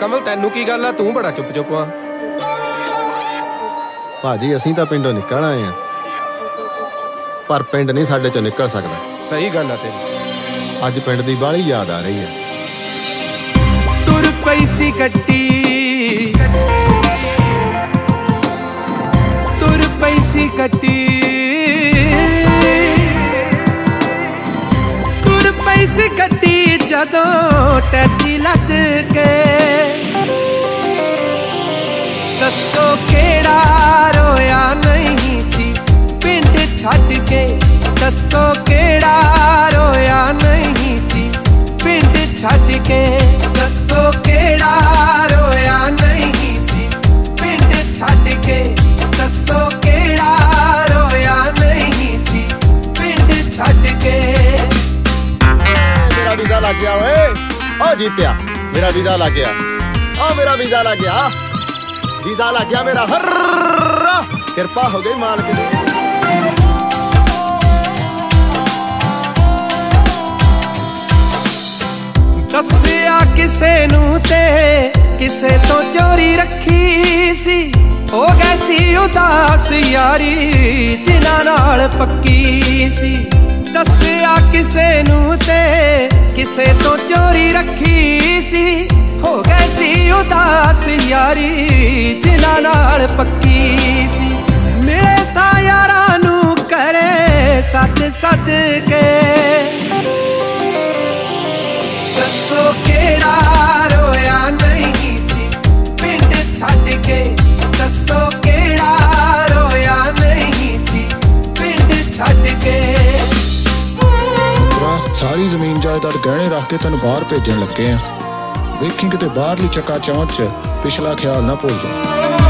ਕਮਲ ਤੈਨੂੰ ਕੀ ਗੱਲ ਆ? ਤੂੰ ਬੜਾ ਚੁੱਪ ਚੁੱਪ ਆ। ਭਾਜੀ ਅਸੀਂ ਤਾਂ ਪਿੰਡੋਂ ਨਿਕਲ ਆਏ ਆ, ਪਰ ਪਿੰਡ ਨਹੀਂ ਸਾਡੇ ਚੋਂ ਨਿਕਲ ਸਕਦਾ। ਸਹੀ ਗੱਲ ਆ ਤੇਰੀ। ਅੱਜ ਪਿੰਡ ਦੀ ਬਾਹਲੀ ਯਾਦ ਆ ਰਹੀ ਹੈ। ਤੁਰ ਪਈ ਸੀ ਗੱਡੀ, ਤੁਰ ਪਈ ਸੀ ਗੱਡੀ, ਤੁਰ ਪਈ ਸੀ ਗੱਡੀ ਜਦੋਂ ਟੈਚੀ ਲੱਗ ਕੇ। ਦੱਸੋ ਕਿਹੜਾ ਰੋਇਆ ਨਹੀਂ ਸੀ ਪਿੰਡ ਛੱਡ ਕੇ, ਦੱਸੋ ਕਿਹੜਾ ਰੋਇਆ ਨਹੀਂ ਸੀ ਪਿੰਡ ਛੱਡ ਕੇ, ਦੱਸੋ ਕਿਹੜਾ ਰੋਇਆ ਨਹੀਂ ਸੀ ਪਿੰਡ ਛੱਡ ਕੇ, ਦੱਸੋ ਕਿਹੜਾ ਰੋਇਆ ਨਹੀਂ ਸੀ ਪਿੰਡ ਛੱਡ ਕੇ। ਮੇਰਾ ਵੀਜ਼ਾ ਲੱਗ ਗਿਆ ਓਏ, ਓ ਜੀਤਿਆ ਮੇਰਾ ਵੀਜ਼ਾ ਲੱਗ ਗਿਆ, ਓ ਮੇਰਾ ਵੀਜ਼ਾ ਲੱਗ ਗਿਆ, ਵੀਜ਼ਾ ਲੱਗ ਗਿਆ ਮੇਰਾ। ਹਰ ਕਿਰਪਾ ਹੋ ਗਈ ਮਾਲਕ ਦੀ। ਦੱਸਿਆ ਕਿਸੇ ਨੂੰ ਤੇ ਕਿਸੇ ਤੋਂ ਚੋਰੀ ਰੱਖੀ ਸੀ, ਹੋ ਗਈ ਸੀ ਉਦਾਸ ਯਾਰੀ ਜਿਨ੍ਹਾਂ ਨਾਲ ਪੱਕੀ ਸੀ। ਦੱਸਿਆ ਕਿਸੇ ਨੂੰ ਤੇ ਕਿਸੇ ਤੋਂ ਚੋਰੀ ਰੱਖੀ ਸੀ, ਹੋ ਗਈ ਸੀ ਉਦਾਸ ਯਾਰੀ ਜਿਨ੍ਹਾਂ ਨਾਲ ਪੱਕੀ ਸੀ। ਮਿਲੇ ਸਾ ਯਾਰਾਂ ਨੂੰ ਕਰੇ ਸੱਚ ਸੱਚ ਕੇ, ਦੱਸੋ ਕਿਹੜਾ ਰੋਇਆ ਨਹੀਂ ਸੀ ਪਿੰਡ ਛੱਡ ਕੇ, ਦੱਸੋ ਕਿਹੜਾ ਰੋਇਆ ਨਹੀਂ ਸੀ ਪਿੰਡ ਛੱਡ ਕੇ। ਸਾਰੀ ਜ਼ਮੀਨ ਜਾਇਦਾਦ ਗਹਿਣੇ ਰੱਖ ਕੇ ਤੈਨੂੰ ਬਾਹਰ ਭੇਜਣ ਲੱਗੇ ਆ, ਵੇਖੀ ਕਿਤੇ ਬਾਹਰਲੀ ਚੱਕਾ ਚੌਂਚ ਚ ਪਿਛਲਾ ਖਿਆਲ ਨਾ ਭੁੱਲ ਜਾ।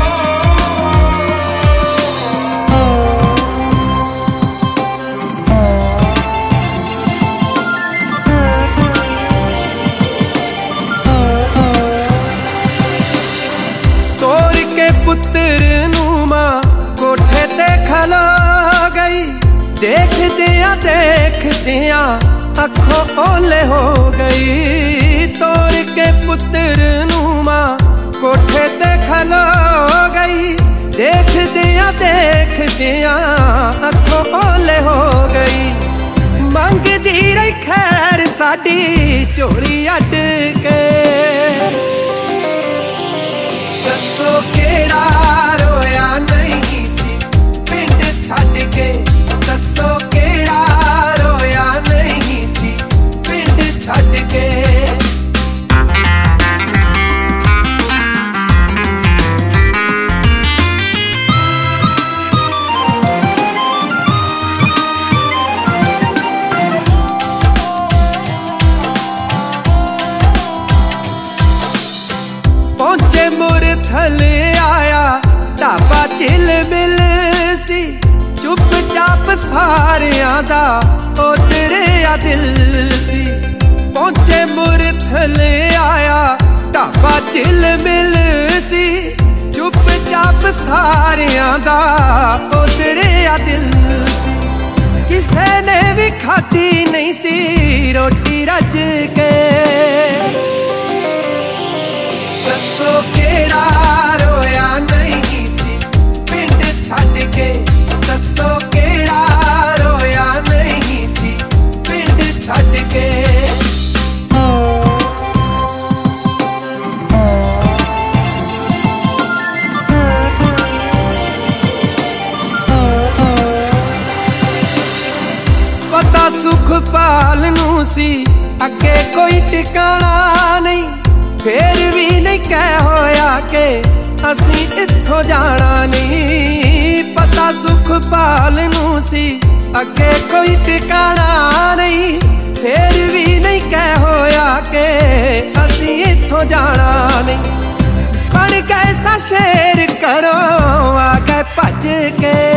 ਪੁੱਤਰ ਨੂੰ ਮਾਂ ਕੋਠੇ ਤੇ ਖਲੋ ਗਈ, ਦੇਖਦਿਆਂ ਦੇਖਦਿਆਂ ਅੱਖੋਂ ਓਲੇ ਹੋ ਗਈ। ਤੋਰ ਕੇ ਪੁੱਤਰ ਨੂੰ ਮਾਂ ਕੋਠੇ ਤੇ ਖਲੋ ਗਈ, ਦੇਖਦਿਆਂ ਦੇਖਦਿਆਂ ਅੱਖੋਂ ਓਲੇ ਹੋ ਗਈ। ਮੰਗਦੀ ਰਹੀ ਖੈਰ ਸਾਡੀ ਝੋਲੀ ਅੱਡ ਕੇ, ਦੱਸੋ ਕਿਹੜਾ ਰੋਇਆ ਨਹੀਂ ਸੀ ਪਿੰਡ ਛੱਡ ਕੇ, ਦੱਸੋ ਕਿਹੜਾ ਰੋਇਆ ਨਹੀਂ ਸੀ ਪਿੰਡ ਛੱਡ ਕੇ। ਪਹੁੰਚੇ ਮੁਰ ਥੱਲੇ ਆਇਆ ਢਾਬਾ ਚਿਲ ਮਿਲ ਸੀ, ਚੁੱਪ ਚਾਪ ਸਾਰਿਆਂ ਦਾ ਉਤਰਿਆ ਦਿਲ ਸੀ। ਪਹੁੰਚੇ ਮੁਰ ਥੱਲੇ ਆਇਆ ਢਾਬਾ ਚਿਲ ਮਿਲ ਸੀ, ਚੁੱਪ ਚਾਪ ਸਾਰਿਆਂ ਦਾ ਉਤਰਿਆ ਦਿਲ ਸੀ। ਕਿਸੇ ਨੇ ਵੀ ਖਾਧੀ ਨਹੀਂ ਸੀ ਰੋਟੀ ਰੱਜ ਕੇ, ਦੱਸੋ ਕਿਹੜਾ ਰੋਇਆ ਨਹੀਂ ਸੀ ਪਿੰਡ ਛੱਡ ਕੇ, ਦੱਸੋ ਕਿਹੜਾ ਰੋਇਆ ਨਹੀਂ ਸੀ ਪਿੰਡ ਛੱਡ ਕੇ। ਪਤਾ ਸੁਖਪਾਲ ਨੂੰ ਸੀ ਅੱਗੇ ਕੋਈ ਟਿਕਾਣਾ ਨਹੀਂ, ਫੇਰ ਵੀ ਨਹੀਂ ਕਹਿ ਹੋਇਆ ਕਿ ਅਸੀਂ ਇੱਥੋਂ ਜਾਣਾ ਨਹੀਂ। ਪਤਾ ਸੁਖਪਾਲ ਨੂੰ ਸੀ ਅੱਗੇ ਕੋਈ ਟਿਕਾਣਾ ਨਹੀਂ, ਫੇਰ ਵੀ ਨਹੀਂ ਕਹਿ ਹੋਇਆ ਕਿ ਅਸੀਂ ਇੱਥੋਂ ਜਾਣਾ ਨਹੀਂ। ਬਣ ਗਏ ਸਾ ਸ਼ੇਰ ਕਰੋ ਆ ਗਏ ਭੱਜ ਕੇ,